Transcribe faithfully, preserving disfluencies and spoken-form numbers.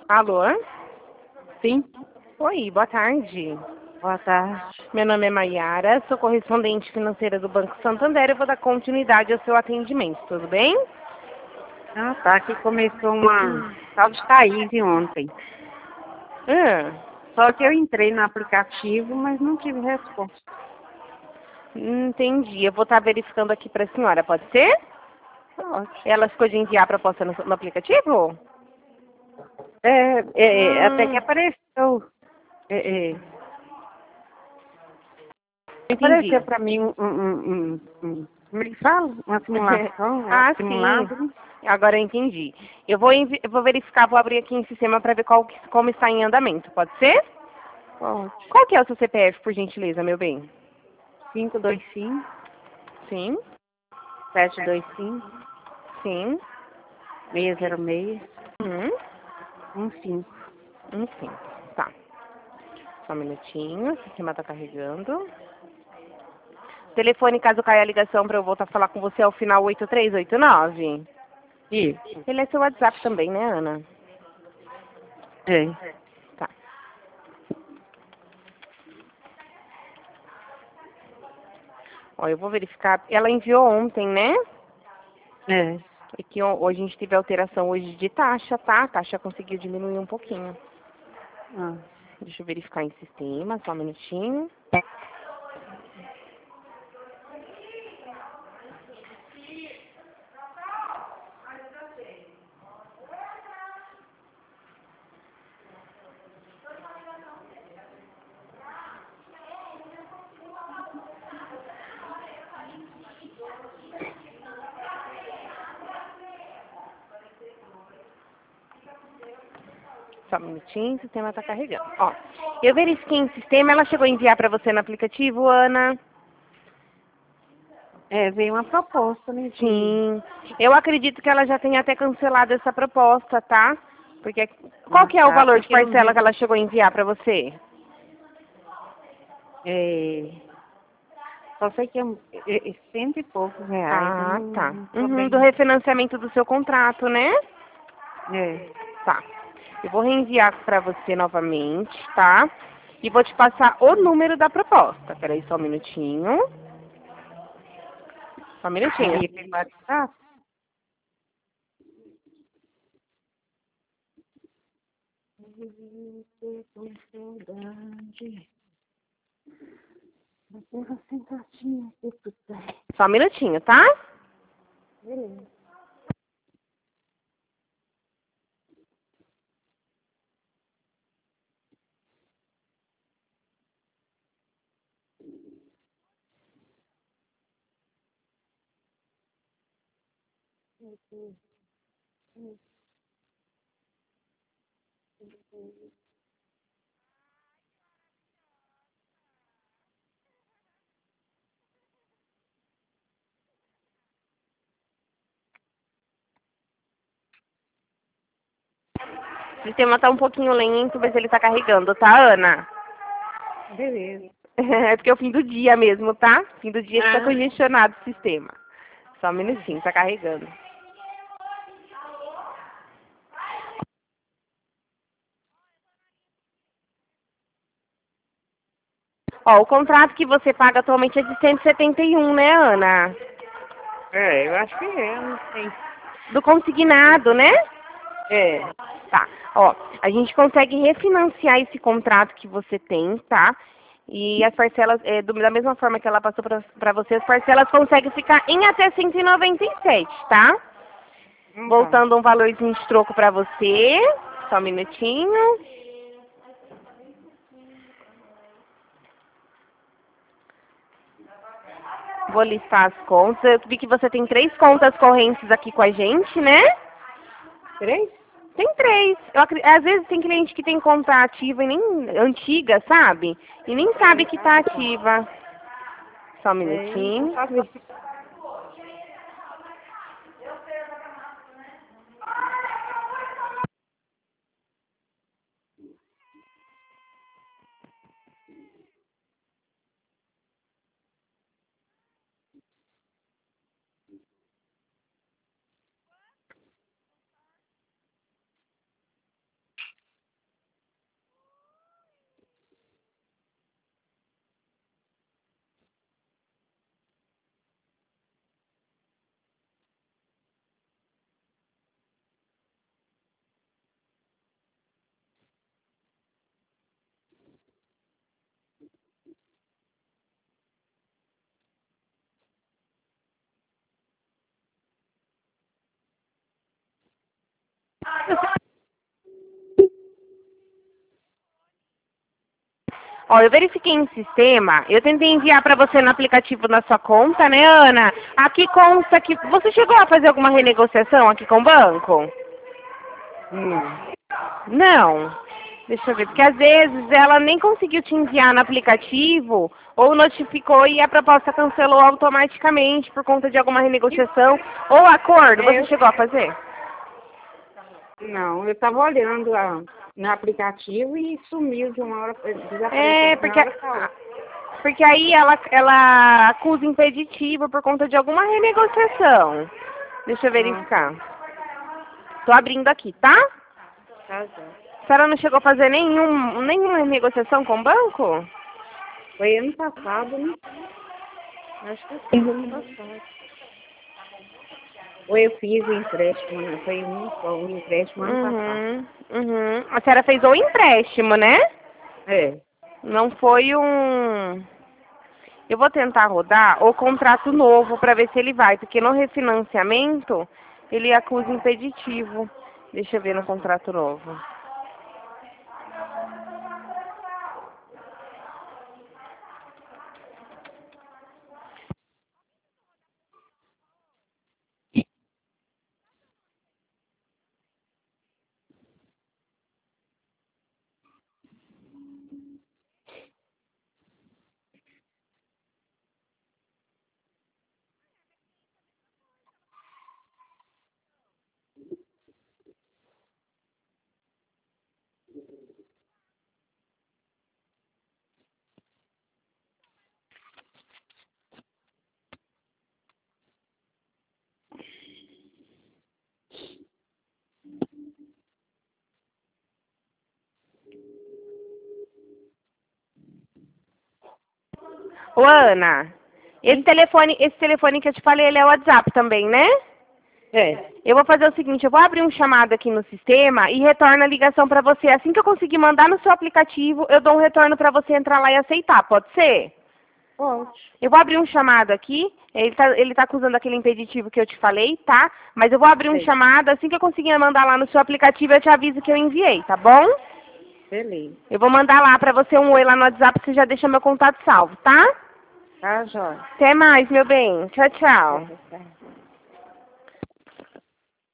Alô? Sim, Oi, boa tarde. boa tarde. Meu nome é Maiara, sou correspondente financeira do Banco Santander. Eu vou dar continuidade ao seu atendimento, tudo bem? Ah, tá, que começou uma tal de Thaís ontem. Ah, Só que eu entrei no aplicativo, mas não tive resposta. entendi. Eu vou estar verificando aqui para a senhora, pode ser? Pode. Ela ficou de enviar a proposta no, no aplicativo? É, é, é, até que Hum, apareceu. É, é, entendi. apareceu para mim um, um, um, um, um- como é que fala? Uma simulação, um Ah, sim. simulado. Agora eu entendi. Eu vou, envi- eu vou verificar, vou abrir aqui em sistema para ver qual, que- como está em andamento, pode ser? Pode. Qual que é o seu C P F, por gentileza, meu bem? cinco dois cinco, Sim, sete dois cinco, sim. seis zero seis, Hum, um cinco. um sim. Tá. Só um minutinho, o sistema está carregando. Telefone, caso caia a ligação para eu voltar a falar com você, é o final oito três oito nove. Isso. Ele é seu WhatsApp também, né, Ana? É. Tá. Ó, eu vou verificar. Ela enviou ontem, né? É. E que ho- hoje a gente teve alteração hoje de taxa, tá? A taxa conseguiu diminuir um pouquinho. Ah. Deixa eu verificar em sistema, só um minutinho. Só um minutinho, o sistema está carregando. Ó, eu verifiquei em sistema, ela chegou a enviar para você no aplicativo, Ana? É, veio uma proposta, né, de... Sim. Eu acredito que ela já tenha até cancelado essa proposta, tá? Porque qual Ah, que é o tá, valor de porque eu parcela vi... que ela chegou a enviar para você? É, só sei que é, é, é cento e poucos reais, eu Ah, não, tá. não tô Uhum, do bem... refinanciamento do seu contrato, né? É, Tá. Eu vou reenviar para você novamente, tá? E vou te passar o número da proposta. Peraí só um minutinho. Só um minutinho. envia pelo WhatsApp. Com saudade, da porra sentadinha que tu tem. Só um minutinho, tá? Beleza. O sistema tá um pouquinho lento, mas ele tá carregando, tá, Ana? Beleza. É porque é o fim do dia mesmo, tá? Fim do dia fica Ah, congestionado o sistema. Só um minutinho, tá carregando. Ó, o contrato que você paga atualmente é de cento e setenta e um, né, Ana? é, eu acho que é, eu não sei. Do consignado, né? É. Tá. Ó, a gente consegue refinanciar esse contrato que você tem, tá? E as parcelas, é, do- da mesma forma que ela passou para você, as parcelas conseguem ficar em até cento e noventa e sete, tá? Não tá. Voltando um valorzinho de troco para você. Só um minutinho. Vou listar as contas. Eu vi que você tem três contas correntes aqui com a gente, né? Três? Tem três. Eu acre- às vezes tem cliente que tem conta ativa e nem antiga, sabe? E nem sabe É, que tá ah, tá. ativa. Só um É, eu não vou minutinho. saber. Ó, eu verifiquei em sistema, eu tentei enviar para você no aplicativo na sua conta, né, Ana? Aqui consta que... Você chegou a fazer alguma renegociação aqui com o banco? Não. Não. Deixa eu ver, porque às vezes ela nem conseguiu te enviar no aplicativo ou notificou e a proposta cancelou automaticamente por conta de alguma renegociação ou acordo. Você Eu, chegou a fazer? não, eu estava olhando a, no aplicativo e sumiu de uma hora, desapareceu É, de uma porque, hora para outra. porque aí ela, ela acusa impeditivo por conta de alguma renegociação. Deixa eu verificar. Tô abrindo aqui, tá? Tá, já. A senhora não chegou a fazer nenhum, nenhuma negociação com o banco? Foi ano passado, né? Acho que eu fiz ano passado. Ou eu fiz o empréstimo, né? Foi um só, um empréstimo ano passado. Uhum, uhum. A senhora fez o empréstimo, né? É, Não foi um... Eu vou tentar rodar o contrato novo para ver se ele vai, porque no refinanciamento ele acusa impeditivo. Deixa eu ver no contrato novo. Ô, Ana, esse telefone, esse telefone que eu te falei, ele é o WhatsApp também, né? é. Eu vou fazer o seguinte, eu vou abrir um chamado aqui no sistema e retorno a ligação para você. Assim que eu conseguir mandar no seu aplicativo, eu dou um retorno para você entrar lá e aceitar, pode ser? Pode. Eu vou abrir um chamado aqui, ele tá, ele tá acusando aquele impeditivo que eu te falei, tá? Mas eu vou abrir um Sei. chamado, assim que eu conseguir mandar lá no seu aplicativo, eu te aviso que eu enviei, tá bom? Beleza. Eu vou mandar lá para você um oi lá no WhatsApp, você já deixa meu contato salvo, tá? Tá, Jóia. Até mais, meu bem. Tchau, tchau. Tá, tá.